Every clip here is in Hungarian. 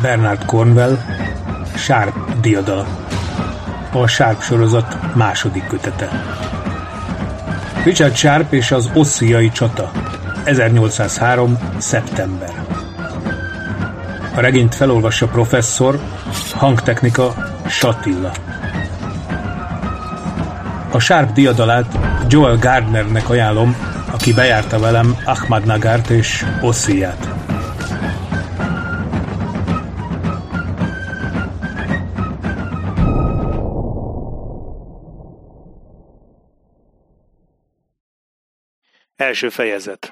Bernard Cornwell, Sharp diadala. A Sharp sorozat második kötete. Richard Sharp és az Ossziai csata. 1803. szeptember. A regényt felolvassa professzor, hangtechnika Satilla. A Sharp diadalát Joel Gardnernek ajánlom, aki bejárta velem Ahmadnagart és Ossziját. Első fejezet.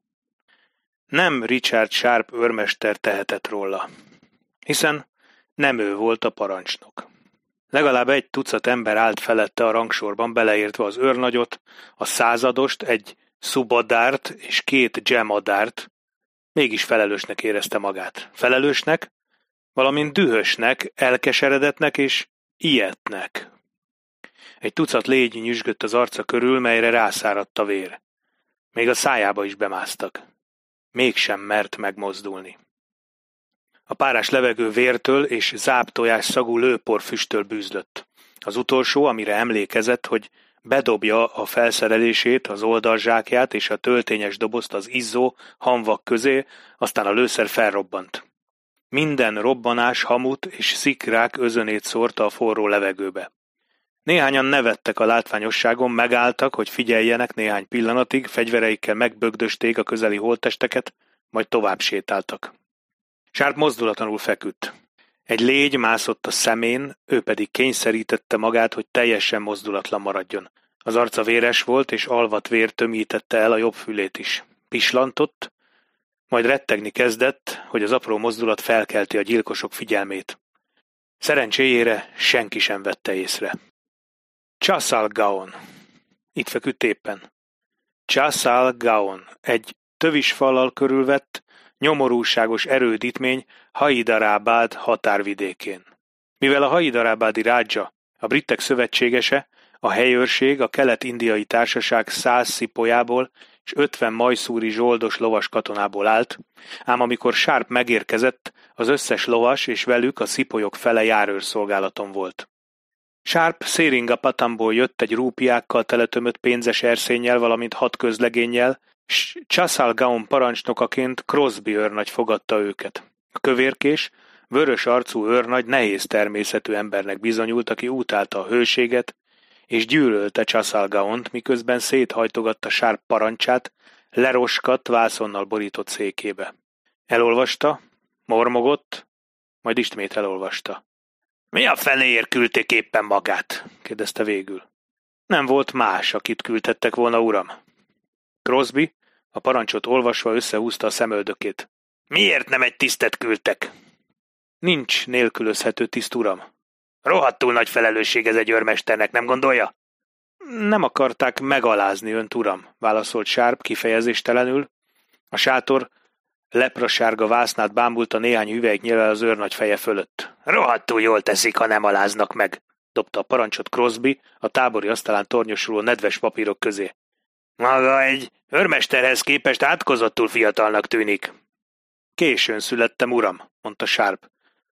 Nem Richard Sharp őrmester tehetett róla, hiszen nem ő volt a parancsnok. Legalább egy tucat ember állt felette a rangsorban, beleértve az őrnagyot, a századost, egy szubadárt és 2 dzsemadárt. Mégis felelősnek érezte magát. Felelősnek, valamint dühösnek, elkeseredetnek és ilyetnek. Egy tucat légy nyüzsgött az arca körül, melyre rászáradt a vér. Még a szájába is bemásztak. Mégsem mert megmozdulni. A párás levegő vértől és záptojás szagú lőporfüsttől bűzlött. Az utolsó, amire emlékezett, hogy bedobja a felszerelését, az oldalzsákját és a töltényes dobozt az izzó hamvak közé, aztán a lőszer felrobbant. Minden robbanás hamut és szikrák özönét szórta a forró levegőbe. Néhányan nevettek a látványosságon, megálltak, hogy figyeljenek néhány pillanatig, fegyvereikkel megbögdösték a közeli holttesteket, majd tovább sétáltak. Sharp mozdulatlanul feküdt. Egy légy mászott a szemén, ő pedig kényszerítette magát, hogy teljesen mozdulatlan maradjon. Az arca véres volt, és alvat vér tömítette el a jobb fülét is. Pislantott, majd rettegni kezdett, hogy az apró mozdulat felkelti a gyilkosok figyelmét. Szerencséjére senki sem vette észre. Chasal Gaon. Itt feküdt éppen. Chasal Gaon, egy tövis fallal körülvett, nyomorúságos erődítmény Haidarabad határvidékén. Mivel a haidarabadi rádzsa, a britek szövetségese, a helyőrség a kelet-indiai társaság 100 szipójából és 50 majszúri zsoldos lovas katonából állt, ám amikor Sharp megérkezett, az összes lovas és velük a szipolyok fele járőrszolgálaton volt. Sharp Seringapatamból jött egy rúpiákkal teletömött pénzes erszénnyel, valamint 6 közlegénnyel, s Chasal Gaon parancsnokaként Crosby őrnagy fogadta őket. A kövérkés, vörös arcú őrnagy nehéz természetű embernek bizonyult, aki utálta a hőséget, és gyűlölte Chasal Gaont, miközben széthajtogatta Sharp parancsát, leroskadt, vászonnal borított székébe. Elolvasta, mormogott, majd ismét elolvasta. Mi a fenéért küldték éppen magát? Kérdezte végül. Nem volt más, akit küldhettek volna, uram. Crosby a parancsot olvasva összehúzta a szemöldökét. Miért nem egy tisztet küldtek? Nincs nélkülözhető tiszt, uram. Rohadtul nagy felelősség ez egy őrmesternek, nem gondolja? Nem akarták megalázni önt, uram, válaszolt Sharp kifejezéstelenül. A sátor leprasárga vásznát bámulta néhány hüvelyknyilvel az őrnagy feje fölött. Rohadtul jól teszik, ha nem aláznak meg, dobta a parancsot Crosby a tábori asztalán tornyosuló nedves papírok közé. Maga egy őrmesterhez képest átkozottul fiatalnak tűnik. Későn születtem, uram, mondta Sharp.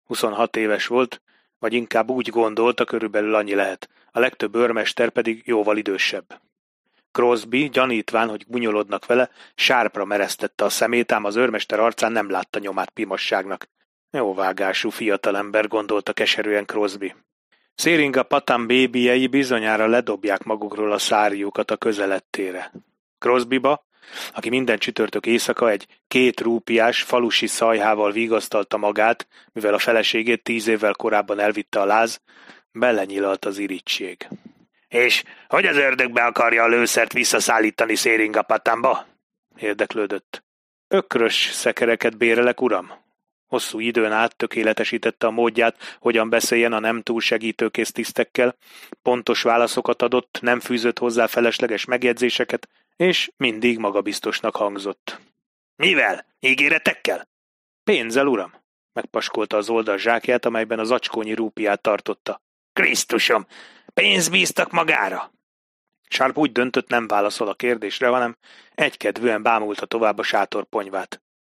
26 éves volt, vagy inkább úgy gondolta, körülbelül annyi lehet. A legtöbb őrmester pedig jóval idősebb. Crosby, gyanítván, hogy gúnyolodnak vele, Sharpra meresztette a szemét, ám az őrmester arcán nem látta nyomát pimasságnak. Jóvágású fiatalember, gondolta keserűen Crosby. Seringapatam bébiei bizonyára ledobják magukról a szárjukat a közelettére. Crosbyba, aki minden csütörtök éjszaka egy 2 rúpiás falusi szajhával vigasztalta magát, mivel a feleségét 10 évvel korábban elvitte a láz, belenyilalt az irigység. És hogy az ördögbe akarja a lőszert visszaszállítani Seringapatamba? Érdeklődött. Ökrös szekereket bérelek, uram. Hosszú időn át tökéletesítette a módját, hogyan beszéljen a nem túl segítőkész tisztekkel, pontos válaszokat adott, nem fűzött hozzá felesleges megjegyzéseket, és mindig magabiztosnak hangzott. Mivel? Ígéretekkel? Pénzzel, uram, megpaskolta az oldal zsákját, amelyben az acskónyi rúpiát tartotta. Krisztusom! Pénzt bíztak magára? Sharp úgy döntött, nem válaszol a kérdésre, hanem egykedvűen bámulta tovább a sátor ponyvát.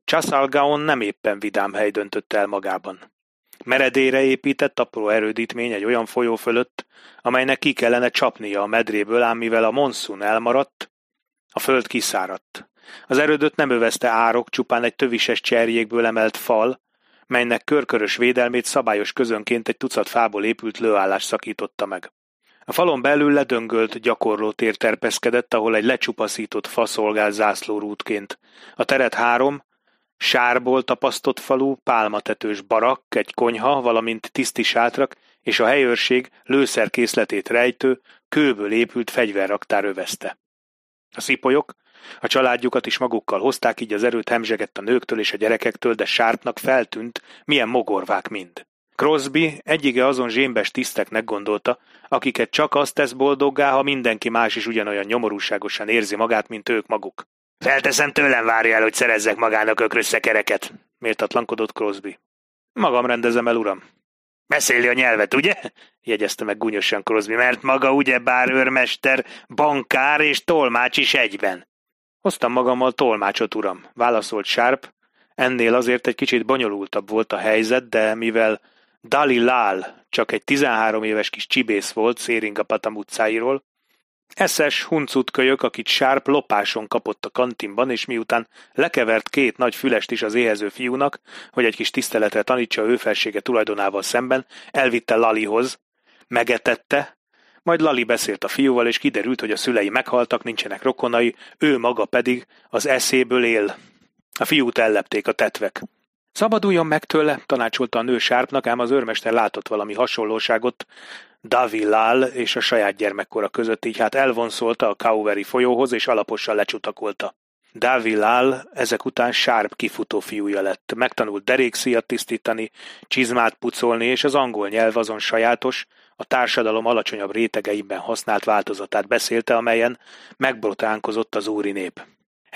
Császalgaon nem éppen vidám hely döntött el magában. Meredére épített apró erődítmény egy olyan folyó fölött, amelynek ki kellene csapnia a medréből, ám mivel a monszun elmaradt, a föld kiszáradt. Az erődöt nem övezte árok, csupán egy tövises cserjékből emelt fal, melynek körkörös védelmét szabályos közönként egy tucat fából épült lőállás szakította meg. A falon belül ledöngölt gyakorlótér terpeszkedett, ahol egy lecsupaszított fa szolgált zászlórútként. A teret 3, sárból tapasztott falu, pálmatetős barakk, egy konyha, valamint tiszti sátrak és a helyőrség lőszerkészletét rejtő, kőből épült fegyverraktár övezte. A szipolyok a családjukat is magukkal hozták, így az erőt hemzsegett a nőktől és a gyerekektől, de Sharpnak feltűnt, milyen mogorvák mind. Crosby egyike azon zsémbes tiszteknek gondolta, akiket csak azt tesz boldoggá, ha mindenki más is ugyanolyan nyomorúságosan érzi magát, mint ők maguk. Felteszem, tőlem várja el, hogy szerezzek magának ökrös szekereket, méltatlankodott Crosby. Magam rendezem el, uram. Beszéli a nyelvet, ugye? Jegyezte meg gúnyosan Crosby, mert maga ugyebár őrmester, bankár és tolmács is egyben. Hoztam magammal tolmácsot, uram, válaszolt Sharp. Ennél azért egy kicsit bonyolultabb volt a helyzet, de mivel Dali Lal csak egy 13 éves kis csibész volt Seringapatam utcáiról, eszes, huncut kölyök, akit Sharp lopáson kapott a kantinban, és miután lekevert 2 nagy fülest is az éhező fiúnak, hogy egy kis tiszteletre tanítsa ő felsége tulajdonával szemben, elvitte Lalihoz, megetette, majd Lali beszélt a fiúval, és kiderült, hogy a szülei meghaltak, nincsenek rokonai, ő maga pedig az eszéből él. A fiút ellepték a tetvek. Szabaduljon meg tőle, tanácsolta a nő Sharpnak, ám az őrmester látott valami hasonlóságot Davy Lal és a saját gyermekkora között, így hát elvonszolta a Cauvery folyóhoz, és alaposan lecsutakolta. Davy Lal ezek után Sharp kifutó fiúja lett. Megtanult derékszíjat tisztítani, csizmát pucolni, és az angol nyelv azon sajátos, a társadalom alacsonyabb rétegeiben használt változatát beszélte, amelyen megbrotánkozott az úri nép.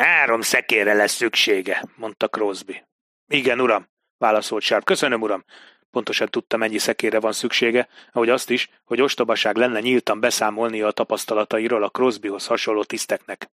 3 szekérre lesz szüksége, mondta Crosby. Igen, uram, válaszolt Sharp. Köszönöm, uram. Pontosan tudta, mennyi szekérre van szüksége, ahogy azt is, hogy ostobaság lenne nyíltan beszámolnia a tapasztalatairól a Crosbyhoz hasonló tiszteknek.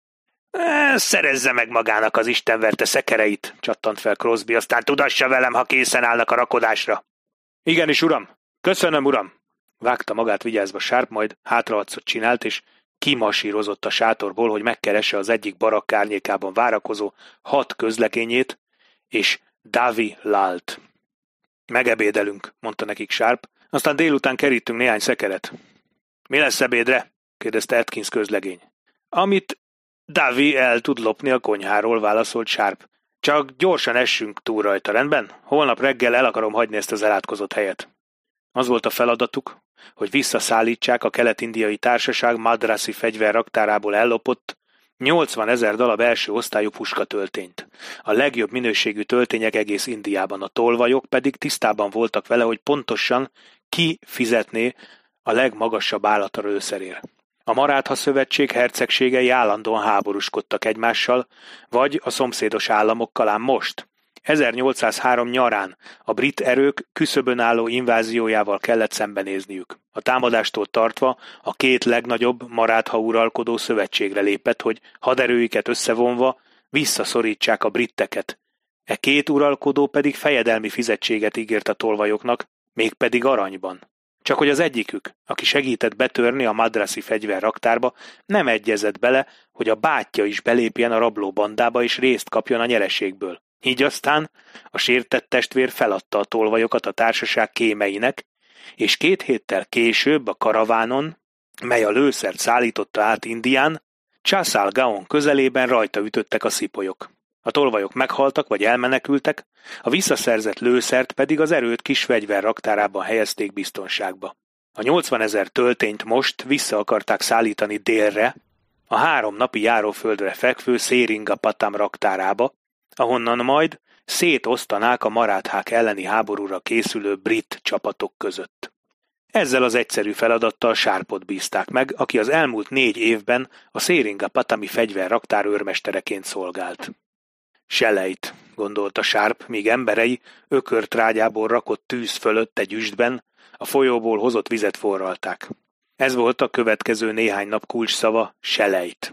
Szerezze meg magának az istenverte szekereit, csattant fel Crosby, aztán tudassa velem, ha készen állnak a rakodásra. Igenis, uram. Köszönöm, uram. Vágta magát vigyázva Sharp, majd hátraarcot csinált, és kimasírozott a sátorból, hogy megkeresse az egyik barakk árnyékában várakozó 6 közlekényét, és Davy Lalt. Megebédelünk, mondta nekik Sharp, aztán délután kerítünk néhány szekeret. Mi lesz ebédre? kérdezte Atkins közlegény. Amit Davy el tud lopni a konyháról, válaszolt Sharp. Csak gyorsan essünk túl rajta, rendben? Holnap reggel el akarom hagyni ezt az elátkozott helyet. Az volt a feladatuk, hogy visszaszállítsák a kelet-indiai társaság Madrasi fegyverraktárából ellopott 80 000 darab első osztályú puskatöltényt. A legjobb minőségű töltények egész Indiában, a tolvajok pedig tisztában voltak vele, hogy pontosan ki fizetné a legmagasabb árat a lőszerért. A Marátha szövetség hercegségei állandóan háborúskodtak egymással, vagy a szomszédos államokkal, ám most, 1803 nyarán a brit erők küszöbön álló inváziójával kellett szembenézniük. A támadástól tartva a 2 legnagyobb Marátha uralkodó szövetségre lépett, hogy haderőiket összevonva visszaszorítsák a britteket. E 2 uralkodó pedig fejedelmi fizetséget ígért a tolvajoknak, mégpedig aranyban. Csak hogy az egyikük, aki segített betörni a Madrasi fegyverraktárba, nem egyezett bele, hogy a bátyja is belépjen a rablóbandába és részt kapjon a nyereségből. Így aztán a sértett testvér feladta a tolvajokat a társaság kémeinek, és 2 héttel később a karavánon, mely a lőszert szállította át Indián, Császalgaon közelében rajta ütöttek a szipolyok. A tolvajok meghaltak vagy elmenekültek, a visszaszerzett lőszert pedig az erőd kis fegyverraktárában helyezték biztonságba. A 80 000 töltényt most vissza akarták szállítani délre, a 3 napi járóföldre fekvő Seringapatam raktárába, ahonnan majd szétosztanák a maráthák elleni háborúra készülő brit csapatok között. Ezzel az egyszerű feladattal Sharpot bízták meg, aki az elmúlt 4 évben a Seringapatami fegyverraktár őrmestereként szolgált. Selejt, gondolta Sharp, míg emberei ökörtrágyából rakott tűz fölött egy üstben a folyóból hozott vizet forralták. Ez volt a következő néhány nap kulcsszava, selejt.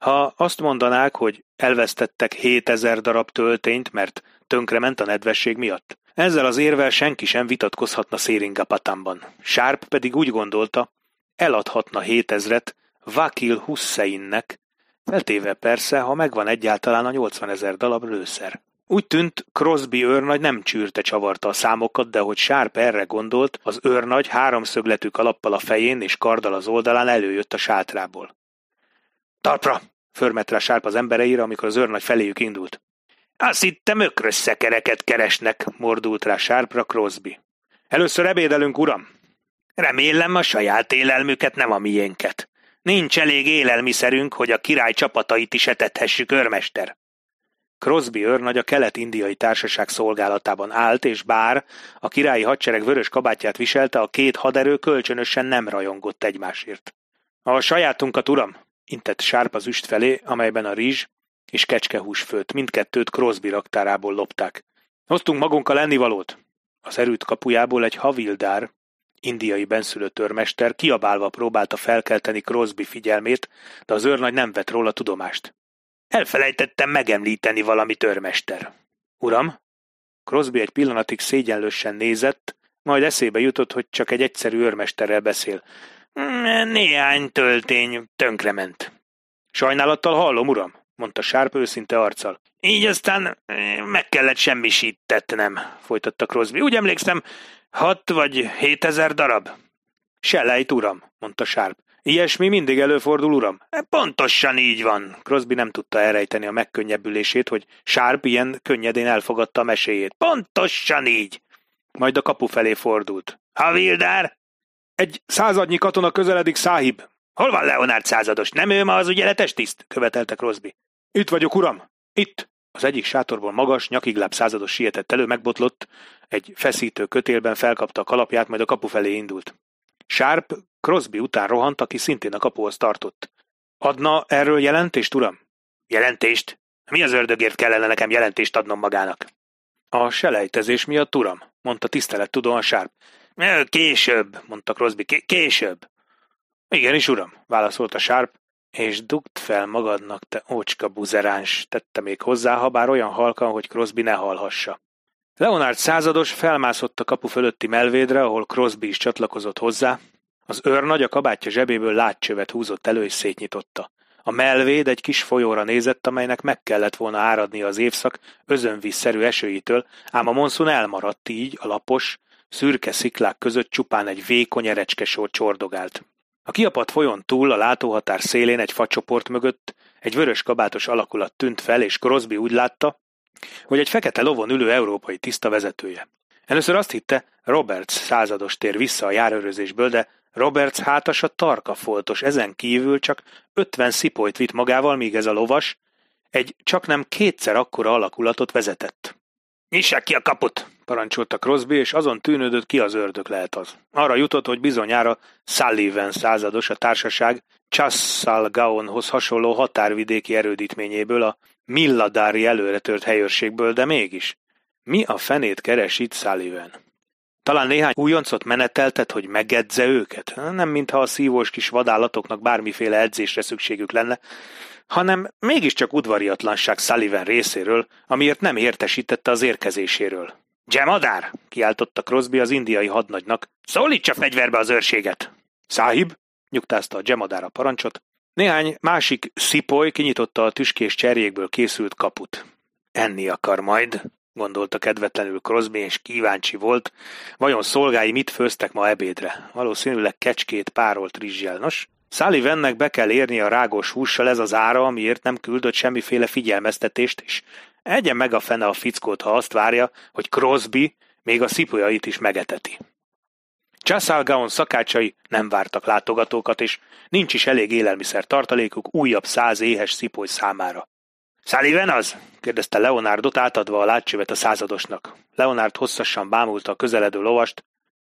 Ha azt mondanák, hogy elvesztettek 7000 darab töltényt, mert tönkrement a nedvesség miatt, ezzel az érvel senki sem vitatkozhatna Széringapatamban. Sharp pedig úgy gondolta, eladhatna 7000-et Vakil Husseinnek, feltéve persze, ha megvan egyáltalán a 80 000 darab lőszer. Úgy tűnt, Crosby őrnagy nem csűrte csavarta a számokat, de hogy Sharp erre gondolt, az őrnagy háromszögletű kalappal a fején és karddal az oldalán előjött a sátrából. Talpra! Förmett rá Sharp az embereire, amikor az őrnagy feléjük indult. Azt hittem, ökrös szekereket keresnek, mordult rá Sharpra Crosby. Először ebédelünk, uram! Remélem, a saját élelmüket, nem a miénket. Nincs elég élelmiszerünk, hogy a király csapatait is etethessük, őrmester. Crosby őrnagy a kelet-indiai társaság szolgálatában állt, és bár a királyi hadsereg vörös kabátját viselte, a két haderő kölcsönösen nem rajongott egymásért. A sajátunkat, uram! Intett Sharp az üst felé, amelyben a rizs és kecskehús főt, mindkettőt Crosby raktárából lopták. Hoztunk magunkkal ennivalót. Az erőd kapujából egy havildár, indiai benszülött őrmester kiabálva próbálta felkelteni Crosby figyelmét, de az őrnagy nem vett róla tudomást. Elfelejtettem megemlíteni valamit, őrmester. Uram? Crosby egy pillanatig szégyenlősen nézett, majd eszébe jutott, hogy csak egy egyszerű őrmesterrel beszél. Néhány töltény tönkrement. Sajnálattal hallom, uram, mondta Sharp őszinte arccal. Így aztán meg kellett semmisítetnem, folytatta Crosby. Úgy emlékszem, 6 vagy 7000 darab. Selejt, uram, mondta Sharp. Ilyesmi mindig előfordul, uram? Pontosan így van. Crosby nem tudta elrejteni a megkönnyebbülését, hogy Sharp ilyen könnyedén elfogadta a meséjét. Pontosan így. Majd a kapu felé fordult. Havildár? Egy századnyi katona közeledik, száhib. Hol van Leonard százados? Nem ő ma az ügyeletes tiszt? Követelte Crosby. Itt vagyok, uram. Itt. Az egyik sátorból magas, nyakigláb százados sietett elő, megbotlott, egy feszítő kötélben felkapta a kalapját, majd a kapu felé indult. Sharp Crosby után rohant, aki szintén a kapuhoz tartott. Adna erről jelentést, uram? Jelentést? Mi az ördögért kellene nekem jelentést adnom magának? A selejtezés miatt, uram, mondta tisztelettudóan Sharp. Később, mondta Crosby, később. Igenis, uram, válaszolta Sharp, és dugd fel magadnak, te ócska buzeráns, tette még hozzá, ha bár olyan halkan, hogy Crosby ne hallhassa. Leonard százados felmászott a kapu fölötti melvédre, ahol Crosby is csatlakozott hozzá. Az őrnagy a kabátja zsebéből látcsövet húzott elő és szétnyitotta. A melvéd egy kis folyóra nézett, amelynek meg kellett volna áradnia az évszak özönvízszerű esőitől, ám a monszun elmaradt, így a lapos, szürke sziklák között csupán egy vékony erecskesor csordogált. A kiapadt folyón túl a látóhatár szélén egy facsoport mögött egy vörös kabátos alakulat tűnt fel, és Crosby úgy látta, hogy egy fekete lovon ülő európai tiszta vezetője. Először azt hitte, Roberts százados tér vissza a járőrözésből, de Roberts hátasa tarka foltos, ezen kívül csak 50 szipolyt vitt magával, míg ez a lovas egy csaknem kétszer akkora alakulatot vezetett. Nyissák ki a kaput, parancsolta Crosby, és azon tűnődött, ki az ördög lehet az. Arra jutott, hogy bizonyára Sullivan százados, a társaság Chassalgaonhoz hasonló határvidéki erődítményéből, a Milladári előretört helyőrségből, de mégis. Mi a fenét keres itt Sullivan? Talán néhány újoncot meneteltet, hogy megedze őket? Nem mintha a szívós kis vadállatoknak bármiféle edzésre szükségük lenne, hanem mégiscsak udvariatlanság Sullivan részéről, amiért nem értesítette az érkezéséről. Jemadár! Kiáltotta Crosby az indiai hadnagynak. Szólítsa fegyverbe az őrséget! Száhib! Nyugtázta a Jemadár a parancsot. Néhány másik szipoly kinyitotta a tüskés cserjékből készült kaput. Enni akar majd, gondolta kedvetlenül Crosby, és kíváncsi volt, vajon szolgái mit főztek ma ebédre. Valószínűleg kecskét párolt rizssel. Nos, Sullivannek be kell érni a rágós hússal, ez az ára, amiért nem küldött semmiféle figyelmeztetést, és egyen meg a fene a fickót, ha azt várja, hogy Crosby még a szipolyait is megeteti. Chassalgaon szakácsai nem vártak látogatókat, és nincs is elég élelmiszer tartalékuk újabb 100 éhes szipoly számára. Sullivan az? Kérdezte Leonardot, átadva a látcsövet a századosnak. Leonard hosszasan bámulta a közeledő lovast.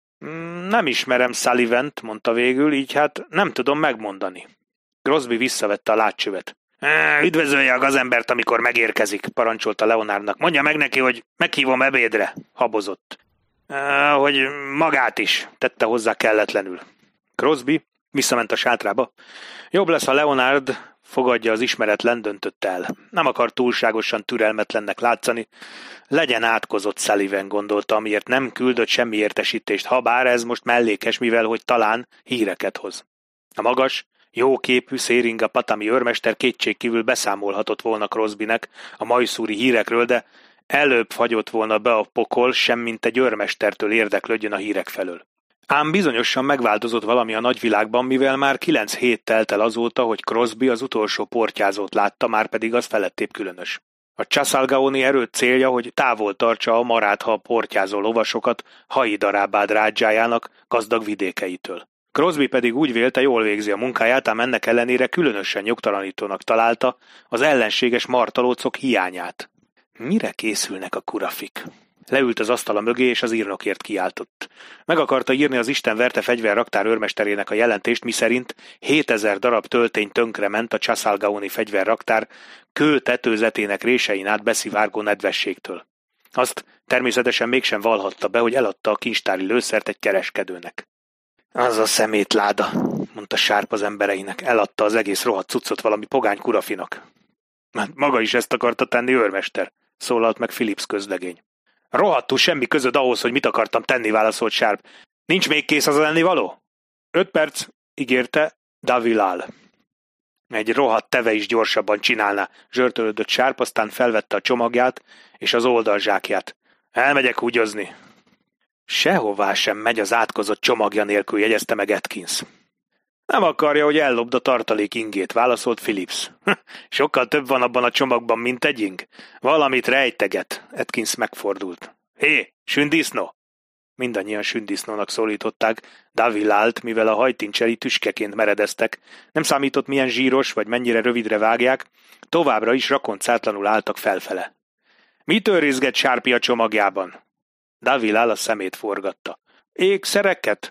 Nem ismerem Sullivant, mondta végül, így hát nem tudom megmondani. Crosby visszavette a látcsövet. Üdvözölje a gazembert, amikor megérkezik, parancsolta Leonardnak. Mondja meg neki, hogy meghívom ebédre, habozott. Hogy magát is, tette hozzá kelletlenül. Crosby visszament a sátrába. Jobb lesz, ha Leonard fogadja az ismeretlen, döntött el. Nem akar túlságosan türelmetlennek látszani. Legyen átkozott Sullivan, gondolta, amiért nem küldött semmi értesítést, habár ez most mellékes, mivel hogy talán híreket hoz. A magas, jóképű Széringa Patami őrmester kétségkívül beszámolhatott volna Crosbynek a majszúri hírekről, de előbb fagyott volna be a pokol, semmint egy őrmestertől érdeklődjön a hírek felől. Ám bizonyosan megváltozott valami a nagyvilágban, mivel már 9 hét telt el azóta, hogy Crosby az utolsó portyázót látta, már pedig az felettébb különös. A Csasalgaoni erőd célja, hogy távol tartsa a marádha portyázó lovasokat Haidarabad rádzsájának gazdag vidékeitől. Crosby pedig úgy vélte, jól végzi a munkáját, ám ennek ellenére különösen nyugtalanítónak találta az ellenséges martalócok hiányát. Mire készülnek a kurafik? Leült az asztala mögé, és az írnokért kiáltott. Meg akarta írni az Isten verte fegyverraktár őrmesterének a jelentést, miszerint 7000 darab töltény tönkrement a Csasalgaoni fegyverraktár kő tetőzetének résein át beszivárgó nedvességtől. Azt természetesen mégsem vallhatta be, hogy eladta a kincstári lőszert egy kereskedőnek. Az a szemétláda, mondta Sharp az embereinek, eladta az egész rohadt cuccot valami pogány kurafinak. Maga is ezt akarta tenni, őrmester, szólalt meg Phillips közlegény. Rohadtul semmi közöd ahhoz, hogy mit akartam tenni, válaszolt Sharp. Nincs még kész az ennivaló? 5 perc, ígérte Davilal. Egy rohadt teve is gyorsabban csinálná, zsörtölődött Sharp, aztán felvette a csomagját és az oldalzsákját. Elmegyek húgyozni. Sehová sem megy az átkozott csomagja nélkül, jegyezte meg Atkins. Nem akarja, hogy ellopd a tartalék ingét, válaszolt Phillips. Sokkal több van abban a csomagban, mint egy ing. Valamit rejteget. Atkins megfordult. Hé, sündisznó! Mindannyian sündisznónak szólították Davilalt, mivel a hajtincseri tüskeként meredeztek. Nem számított, milyen zsíros vagy mennyire rövidre vágják, továbbra is rakoncátlanul álltak felfele. Mit őrizget Sharpie a csomagjában? Davilal a szemét forgatta. Ékszereket?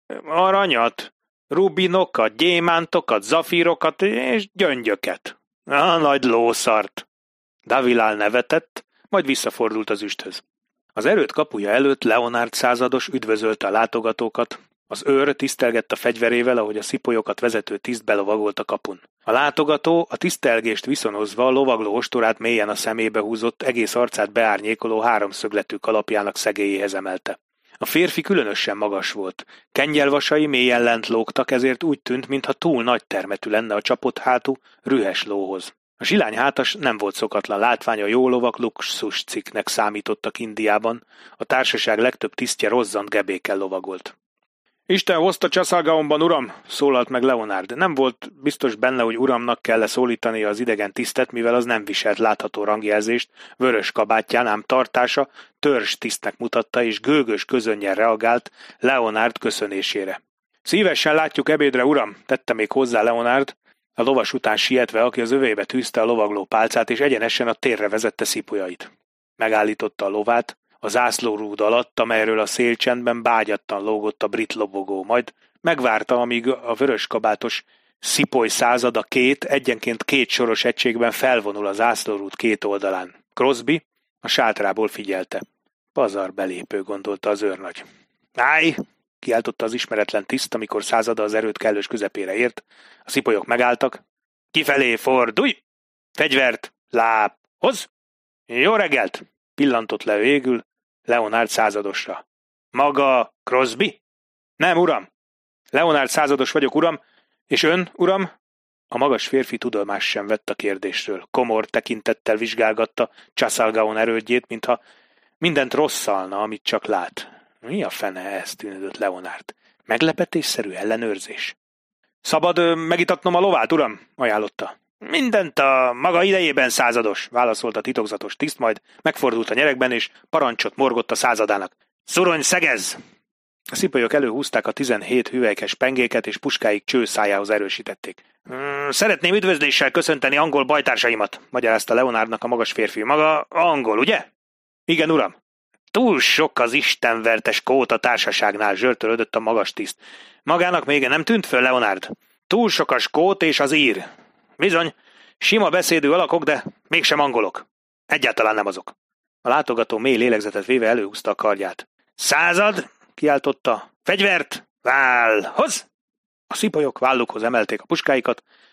Aranyat? Rubinokat, gyémántokat, zafírokat és gyöngyöket. A nagy lószart! Davilal nevetett, majd visszafordult az üsthöz. Az erőd kapuja előtt Leonard százados üdvözölte a látogatókat, az őr tisztelgett a fegyverével, ahogy a szipolyokat vezető tiszt belovagolt a kapun. A látogató a tisztelgést viszonozva a lovagló ostorát mélyen a szemébe húzott, egész arcát beárnyékoló háromszögletű kalapjának szegélyéhez emelte. A férfi különösen magas volt. Kengyelvasai mélyen lent lógtak, ezért úgy tűnt, mintha túl nagy termetű lenne a csapott hátú, rühes lóhoz. A zsilány hátas nem volt szokatlan látvány, a jó lovak luxuscikknek számítottak Indiában, a társaság legtöbb tisztje rozzant gebékkel lovagolt. Isten hozta Csasalgaonban, uram, szólalt meg Leonard. Nem volt biztos benne, hogy uramnak kell szólítania az idegen tisztet, mivel az nem viselt látható rangjelzést, vörös kabátján, ám tartása törzs tisztnek mutatta, és gőgös közönnyel reagált Leonard köszönésére. Szívesen látjuk ebédre, uram, tette még hozzá Leonard, a lovas után sietve, aki az övébe tűzte a lovagló pálcát, és egyenesen a térre vezette szipolyait. Megállította a lovát a zászlórúd alatt, amelyről a szélcsendben bágyattan lógott a brit lobogó, majd megvárta, amíg a vöröskabátos szipoly százada egyenként 2 soros egységben felvonul a zászlórúd 2 oldalán. Crosby a sátrából figyelte. Pazar belépő, gondolta az őrnagy. Állj! Kiáltotta az ismeretlen tiszt, amikor százada az erőd kellős közepére ért. A szipolyok megálltak. Kifelé fordulj! Fegyvert! Láb! Hoz! Jó reggelt! Pillantott le végül Leonard századosra. Maga Crosby? Nem, uram! Leonard százados vagyok, uram, és ön, uram? A magas férfi tudomást sem vett a kérdésről. Komor tekintettel vizsgálgatta Csasalgaon erődjét, mintha mindent rosszalna, amit csak lát. Mi a fene ez, tűnődött Leonard. Meglepetésszerű ellenőrzés. Szabad megitatnom a lovát, uram? Ajánlotta. Mindent a maga idejében, százados, válaszolt a titokzatos tiszt, majd megfordult a nyerekben, és parancsot morgott a századának. Szurony, szegezz! A szipolyok előhúzták a 17 hüvelykes pengéket, és puskáik csőszájához erősítették. Szeretném üdvözléssel köszönteni angol bajtársaimat, magyarázta Leonardnak a magas férfi. Maga angol, ugye? Igen, uram. Túl sok az istenvertes kót a társaságnál, zsörtölődött a magas tiszt. Magának még nem tűnt föl, Leonard? Túl sok a skót és az ír. Bizony, sima beszédű alakok, de mégsem angolok. Egyáltalán nem azok. A látogató mély lélegzetet véve előhúzta a kardját. Század! Kiáltotta. Fegyvert! Vállhoz! A szipolyok vállukhoz emelték a puskáikat,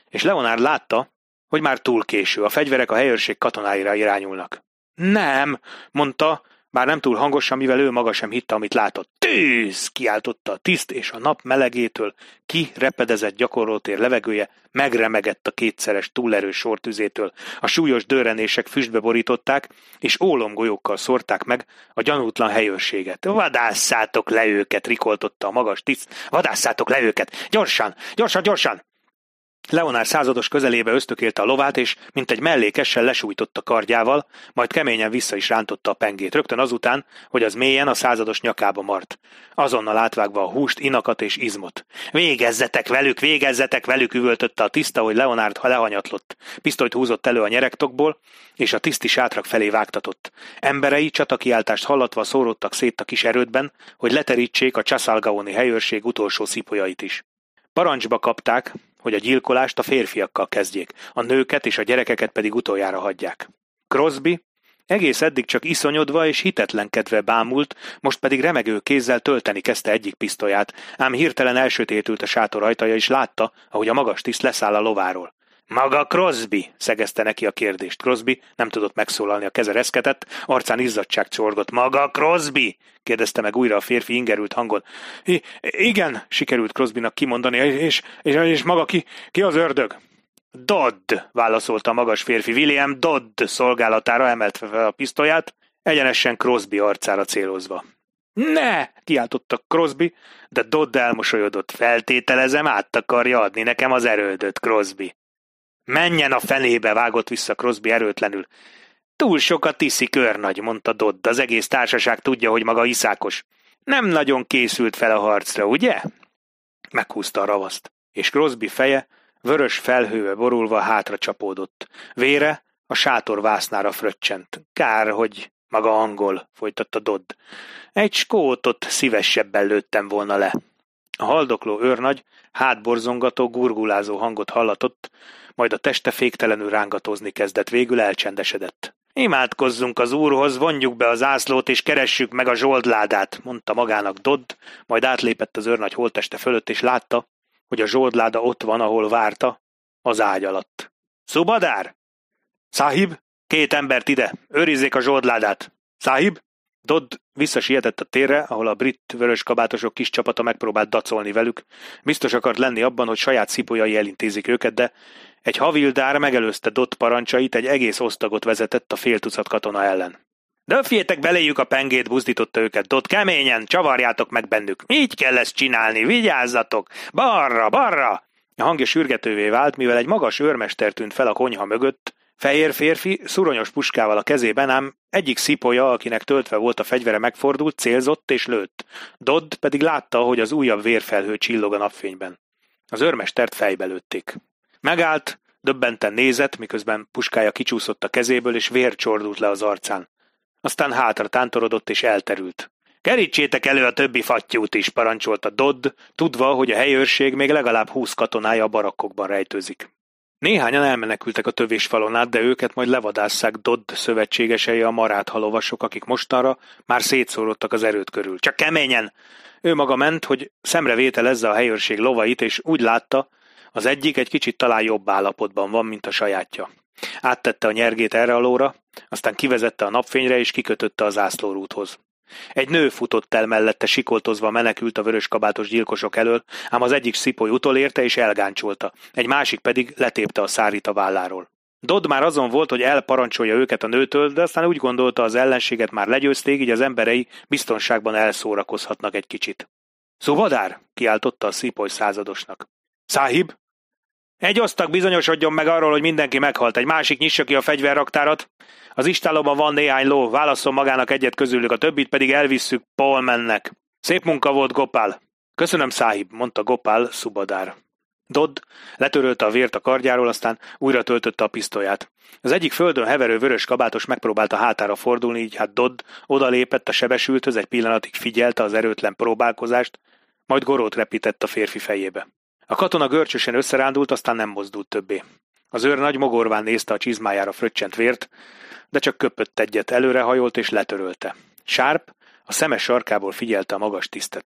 és Leonard látta, hogy már túl késő, a fegyverek a helyőrség katonáira irányulnak. Nem, mondta, bár nem túl hangosan, mivel ő maga sem hitte, amit látott. Tűz! Kiáltotta a tiszt, és a nap melegétől kirepedezett gyakorlótér levegője megremegett a kétszeres túlerős sortüzétől. A súlyos dörrenések füstbe borították, és ólomgolyókkal szórták meg a gyanútlan helyőrséget. Vadásszátok le őket, rikoltotta a magas tiszt. Vadásszátok le őket! Gyorsan! Gyorsan! Gyorsan! Leonard százados közelébe ösztökélte a lovát, és mint egy mellékessel lesújtotta kardjával, majd keményen vissza is rántotta a pengét, rögtön azután, hogy az mélyen a százados nyakába mart. Azonnal átvágva a húst, inakat és izmot. Végezzetek velük, üvöltötte a tiszta, hogy Leonard lehanyatlott. Pisztolyt húzott elő a nyeregtokból, és a tiszti sátrak felé vágtatott. Emberei csatakiáltást hallatva szóródtak szét a kis erődben, hogy leterítsék a Csasalgaoni helyőrség utolsó szipolyait is. Parancsba kapták, hogy a gyilkolást a férfiakkal kezdjék, a nőket és a gyerekeket pedig utoljára hagyják. Crosby egész eddig csak iszonyodva és hitetlenkedve bámult, most pedig remegő kézzel tölteni kezdte egyik pisztolyát, ám hirtelen elsötétült a sátor ajtaja, és látta, ahogy a magas tiszt leszáll a lováról. Maga Crosby, szegezte neki a kérdést. Crosby nem tudott megszólalni, a keze reszketett, arcán izzadság csorgott. Maga Crosby? Kérdezte meg újra a férfi ingerült hangon. Igen, sikerült Crosbynak kimondani, és maga ki az ördög? Dodd, válaszolta a magas férfi. William Dodd szolgálatára emelte fel a pisztolyát, egyenesen Crosby arcára célozva. Ne! Kiáltotta Crosby, de Dodd elmosolyodott. Feltételezem, át akarja adni nekem az erődöt, Crosby. Menjen a fenébe, vágott vissza Crosby erőtlenül. Túl sokat iszik, őrnagy, mondta Dodd. Az egész társaság tudja, hogy maga iszákos. Nem nagyon készült fel a harcra, ugye? Meghúzta a ravaszt, és Crosby feje vörös felhőbe borulva hátra csapódott. Vére a sátor vásznára fröccsent. Kár, hogy maga angol, folytatta Dodd. Egy skótot szívesebben lőttem volna le. A haldokló őrnagy hátborzongató, gurgulázó hangot hallatott, majd a teste féktelenül rángatózni kezdett, végül elcsendesedett. Imádkozzunk az úrhoz, vonjuk be az zászlót és keressük meg a zsoldládát, mondta magának Dodd, majd átlépett az őrnagy holtteste fölött, és látta, hogy a zsoldláda ott van, ahol várta, az ágy alatt. Szubadár! Száhib! 2 embert ide! Őrizzék a zsoldládát! Száhib! Dodd visszasietett a térre, ahol a brit vöröskabátosok kis csapata megpróbált dacolni velük. Biztos akart lenni abban, hogy saját szipolyai elintézik őket, de egy havildár megelőzte Dodd parancsait, egy egész osztagot vezetett a fél tucat katona ellen. Döfjétek beléjük a pengét, buzdította őket Dodd, keményen, csavarjátok meg bennük. Így kell ezt csinálni, vigyázzatok! Balra, balra! A hangja sürgetővé vált, mivel egy magas őrmester tűnt fel a konyha mögött, fehér férfi, szuronyos puskával a kezében, ám egyik szipolya, akinek töltve volt a fegyvere, megfordult, célzott és lőtt. Dodd pedig látta, hogy az újabb vérfelhő csillog a napfényben. Az őrmestert fejbe lőtték. Megállt, döbbenten nézett, miközben puskája kicsúszott a kezéből, és vér csordult le az arcán. Aztán hátra tántorodott és elterült. Kerítsétek elő a többi fattyút is, parancsolta Dodd, tudva, hogy a helyőrség még legalább 20 katonája a barakkokban rejtőzik. Néhányan elmenekültek a tövésfalon át, de őket majd levadásszák Dodd szövetségesei, a marádhalovasok, akik mostanra már szétszórodtak az erőd körül. Csak keményen! Ő maga ment, hogy szemrevételezze a helyőrség lovait, és úgy látta, az egyik egy kicsit talán jobb állapotban van, mint a sajátja. Áttette a nyergét erre a lóra, aztán kivezette a napfényre, és kikötötte a zászlórúthoz. Egy nő futott el mellette, sikoltozva menekült a vöröskabátos gyilkosok elől, ám az egyik szipoly utolérte és elgáncsolta, egy másik pedig letépte a szárit a válláról. Dodd már azon volt, hogy elparancsolja őket a nőtől, de aztán úgy gondolta, az ellenséget már legyőzték, így az emberei biztonságban elszórakozhatnak egy kicsit. Szubadár! Kiáltotta a szipoly századosnak. Száhib! Egy osztag bizonyosodjon meg arról, hogy mindenki meghalt, egy másik nyissa ki a fegyverraktárat. Az istállóban van néhány ló, válasszon magának egyet közülük, a többit pedig elvisszük Polmannek. Szép munka volt, Gopál. Köszönöm, Száhib, mondta Gopál Szubadár. Dodd letörölte a vért a kardjáról, aztán újra töltötte a pisztolyát. Az egyik földön heverő vörös kabátos megpróbálta hátára fordulni, így hát Dodd odalépett a sebesülthöz, egy pillanatig figyelte az erőtlen próbálkozást, majd gorót repített a férfi fejébe. A katona görcsösen összerándult, aztán nem mozdult többé. Az őrnagy mogorván nézte a csizmájára fröccsent vért, de csak köpött egyet, előrehajolt és letörölte. Sharp a szeme sarkából figyelte a magas tisztet.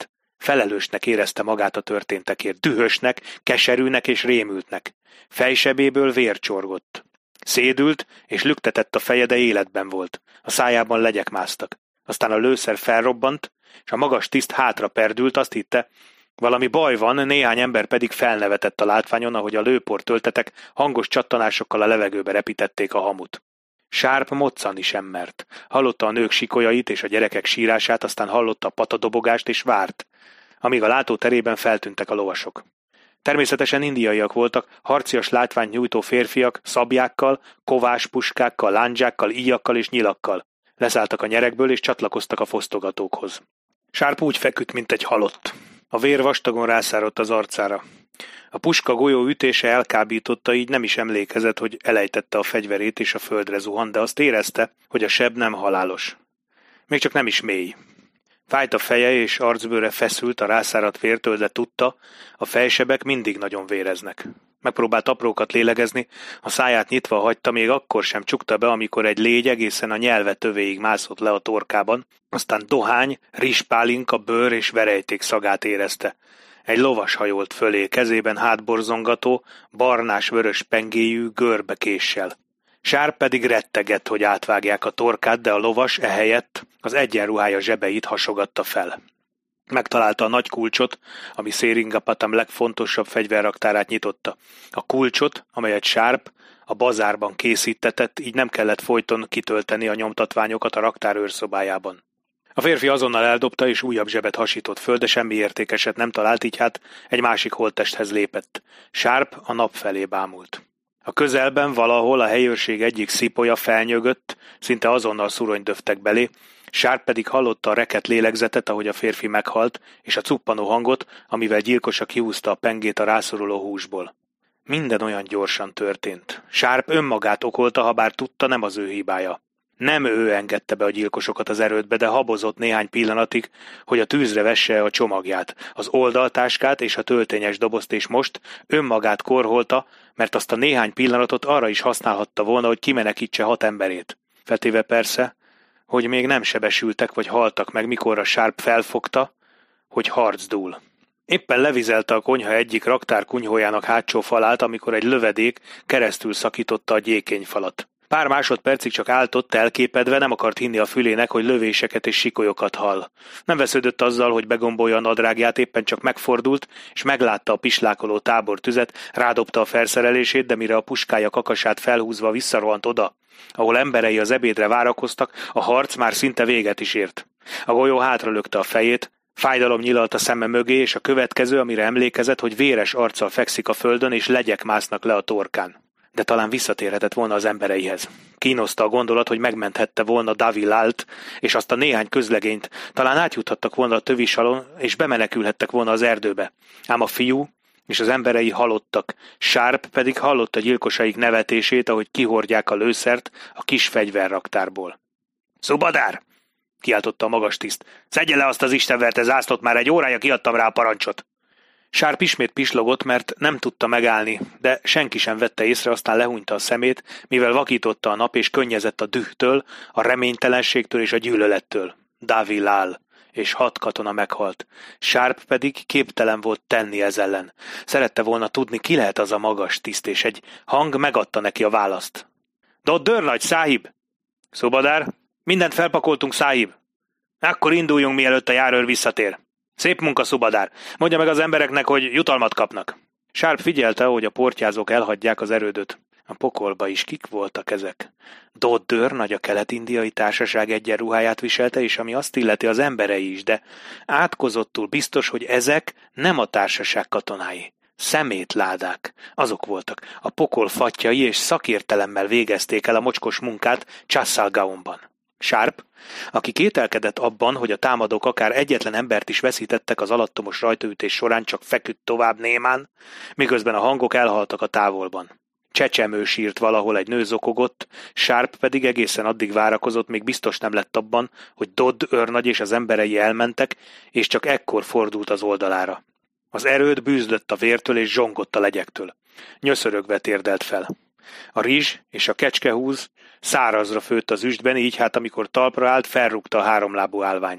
Felelősnek érezte magát a történtekért, dühösnek, keserűnek és rémültnek. Fejsebéből vér csorgott. Szédült és lüktetett a feje, de életben volt. A szájában legyek másztak. Aztán a lőszer felrobbant, és a magas tiszt hátra perdült, azt hitte, valami baj van, néhány ember pedig felnevetett a látványon, ahogy a lőpor töltetek hangos csattanásokkal a levegőbe repítették a hamut. Sharp moccani sem mert. Hallotta a nők sikolyait és a gyerekek sírását, aztán hallotta a patadobogást és várt, amíg a látóterében feltűntek a lovasok. Természetesen indiaiak voltak, harcias látványt nyújtó férfiak, szabjákkal, kováspuskákkal, lándzsákkal, íjakkal és nyilakkal. Leszálltak a nyerekből és csatlakoztak a fosztogatókhoz. Sharp úgy feküdt, mint egy halott. A vér vastagon rászárott az arcára. A puska golyó ütése elkábította, így nem is emlékezett, hogy elejtette a fegyverét és a földre zuhant, de azt érezte, hogy a seb nem halálos. Még csak nem is mély. Fájt a feje és arcbőre feszült a rászáradt vértől, de tudta, a fejsebek mindig nagyon véreznek. Megpróbált aprókat lélegezni, a száját nyitva hagyta, még akkor sem csukta be, amikor egy légy egészen a nyelve tövéig mászott le a torkában, aztán dohány, rizspálinka, bőr és verejték szagát érezte. Egy lovas hajolt fölé, kezében hátborzongató, barnás-vörös pengéjű görbekéssel. Sharp pedig rettegett, hogy átvágják a torkát, de a lovas ehelyett az egyenruhája zsebeit hasogatta fel. Megtalálta a nagy kulcsot, ami Seringapatam legfontosabb fegyverraktárát nyitotta. A kulcsot, amelyet Sharp a bazárban készítetett, így nem kellett folyton kitölteni a nyomtatványokat a raktár őrszobájában. A férfi azonnal eldobta és újabb zsebet hasított föl, de semmi értékeset nem talált, így hát egy másik holttesthez lépett. Sharp a nap felé bámult. A közelben valahol a helyőrség egyik szipolya felnyögött, szinte azonnal szurony döftek belé, Sharp pedig hallotta a reket lélegzetet, ahogy a férfi meghalt, és a cuppanó hangot, amivel gyilkosa kihúzta a pengét a rászoruló húsból. Minden olyan gyorsan történt. Sharp önmagát okolta, habár tudta, nem az ő hibája. Nem ő engedte be a gyilkosokat az erődbe, de habozott néhány pillanatig, hogy a tűzre vesse a csomagját, az oldaltáskát és a töltényes dobozt, és most önmagát korholta, mert azt a néhány pillanatot arra is használhatta volna, hogy kimenekítse 6 emberét. Feltéve persze, hogy még nem sebesültek vagy haltak meg, mikorra Sharp felfogta, hogy harc dúl. Éppen levizelte a konyha egyik raktár kunyhójának hátsó falát, amikor egy lövedék keresztül szakította a gyékényfalat. Pár másodpercig csak állt ott elképedve, nem akart hinni a fülének, hogy lövéseket és sikolyokat hall. Nem vesződött azzal, hogy begombolja a nadrágját, éppen csak megfordult, és meglátta a pislákoló tábortüzet, rádobta a felszerelését, de mire a puskája kakasát felhúzva visszarohant oda, ahol emberei az ebédre várakoztak, a harc már szinte véget is ért. A golyó hátralökte a fejét, fájdalom nyilalt a szeme mögé, és a következő, amire emlékezett, hogy véres arccal fekszik a földön, és legyek másznak le a torkán. De talán visszatérhetett volna az embereihez. Kínoszta a gondolat, hogy megmenthette volna Davilalt és azt a néhány közlegényt, talán átjuthattak volna a tövisalon, és bemenekülhettek volna az erdőbe. Ám a fiú és az emberei halottak, Sharp pedig hallotta gyilkosaik nevetését, ahogy kihordják a lőszert a kis fegyverraktárból. Szubadár! Kiáltotta a magas tiszt. Szedje le azt az istenverte zászlót, már egy órája kiadtam rá a parancsot. Sharp ismét pislogott, mert nem tudta megállni, de senki sem vette észre, aztán lehúnyta a szemét, mivel vakította a nap és könnyezett a dühtől, a reménytelenségtől és a gyűlölettől. Davilal, és 6 katona meghalt. Sharp pedig képtelen volt tenni ez ellen. Szerette volna tudni, ki lehet az a magas tiszt, és egy hang megadta neki a választ. Dodd őrnagy, száhib! Szubadár, mindent felpakoltunk, száhib. Akkor induljunk, mielőtt a járőr visszatér. Szép munka, Szubadár. Mondja meg az embereknek, hogy jutalmat kapnak. Sharp figyelte, hogy a portyázók elhagyják az erődöt. A pokolba is kik voltak ezek? Dodd őrnagy a kelet-indiai társaság egyenruháját viselte, és ami azt illeti az emberei is, de átkozottul biztos, hogy ezek nem a társaság katonái. Szemétládák. Azok voltak. A pokol fattyai és szakértelemmel végezték el a mocskos munkát Császalgaonban. Sharp, aki kételkedett abban, hogy a támadók akár egyetlen embert is veszítettek az alattomos rajtaütés során, csak feküdt tovább némán, miközben a hangok elhaltak a távolban. Csecsemő sírt valahol, egy nő zokogott, Sharp pedig egészen addig várakozott, még biztos nem lett abban, hogy Dodd őrnagy és az emberei elmentek, és csak ekkor fordult az oldalára. Az erőd bűzlött a vértől és zsongott a legyektől. Nyöszörögve térdelt fel. A rizs és a kecskehúz szárazra főtt az üstben, így hát amikor talpra állt, felrúgta a 3 lábú állványt.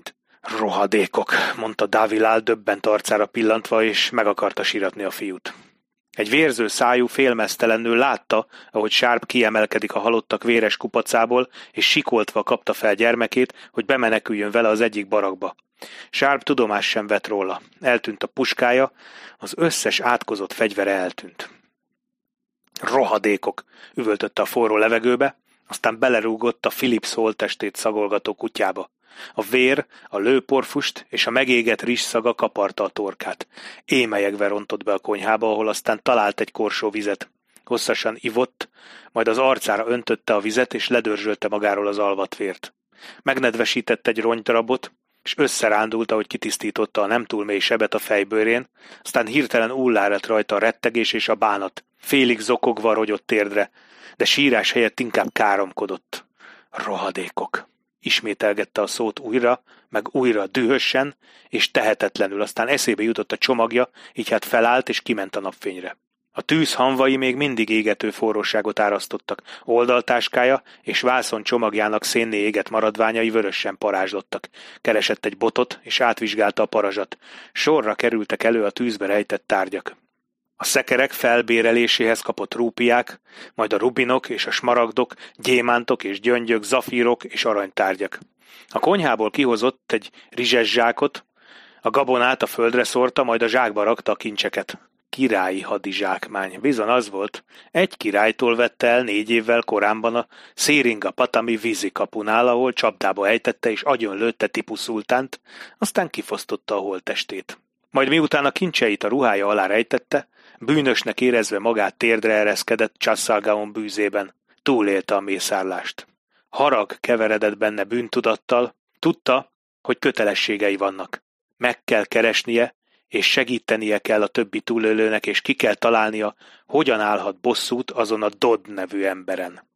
Rohadékok, mondta Dávila döbbent arcára pillantva, és meg akarta síratni a fiút. Egy vérző szájú félmeztelenül látta, ahogy Sharp kiemelkedik a halottak véres kupacából, és sikoltva kapta fel gyermekét, hogy bemeneküljön vele az egyik barakba. Sharp tudomás sem vett róla. Eltűnt a puskája, az összes átkozott fegyvere eltűnt. Rohadékok, üvöltötte a forró levegőbe, aztán belerúgott a Philips holttestét szagolgató kutyába. A vér, a lőporfust és a megégett rizsszaga kaparta a torkát. Émelyegve rontott be a konyhába, ahol aztán talált egy korsó vizet. Hosszasan ivott, majd az arcára öntötte a vizet, és ledörzsölte magáról az alvat vért. Megnedvesített egy rongydarabot, és összerándult, ahogy kitisztította a nem túl mély sebet a fejbőrén, aztán hirtelen ullárat rajta a rettegés és a bánat. Félig zokogva rogyott térdre, de sírás helyett inkább káromkodott. Rohadékok! Ismételgette a szót újra, meg újra dühösen, és tehetetlenül, aztán eszébe jutott a csomagja, így hát felállt és kiment a napfényre. A tűz hamvai még mindig égető forróságot árasztottak, oldaltáskája és vászon csomagjának szénné égett maradványai vörösen parázslottak. Keresett egy botot, és átvizsgálta a parazsat. Sorra kerültek elő a tűzbe rejtett tárgyak. A szekerek felbéreléséhez kapott rúpiák, majd a rubinok és a smaragdok, gyémántok és gyöngyök, zafírok és aranytárgyak. A konyhából kihozott egy rizses zsákot, a gabonát a földre szórta, majd a zsákba rakta a kincseket. Királyi hadizsákmány, bizony az volt. Egy királytól vette el 4 évvel korábban a Széringa-Patami vízikapunál, ahol csapdába ejtette és agyonlőtte Tipu szultánt, aztán kifosztotta a holttestét. Majd miután a kincseit a ruhája alá rejtette, bűnösnek érezve magát térdre ereszkedett Csasszalgaon bűzében. Túlélte a mészárlást. Harag keveredett benne bűntudattal, tudta, hogy kötelességei vannak. Meg kell keresnie, és segítenie kell a többi túlélőnek, és ki kell találnia, hogyan állhat bosszút azon a Dodd nevű emberen.